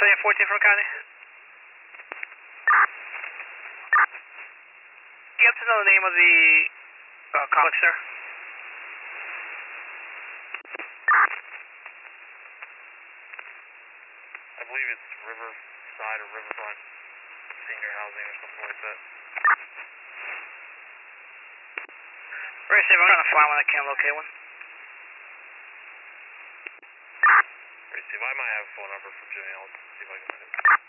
Civilian 14 from County. You have to know the name of the complex, sir? I believe it's Riverside or Riverfront Senior Housing or something like that. Very safe, I'm trying to find one, I can't locate one. Very safe, I might have a phone number for Jimmy, I'll see if I can find it.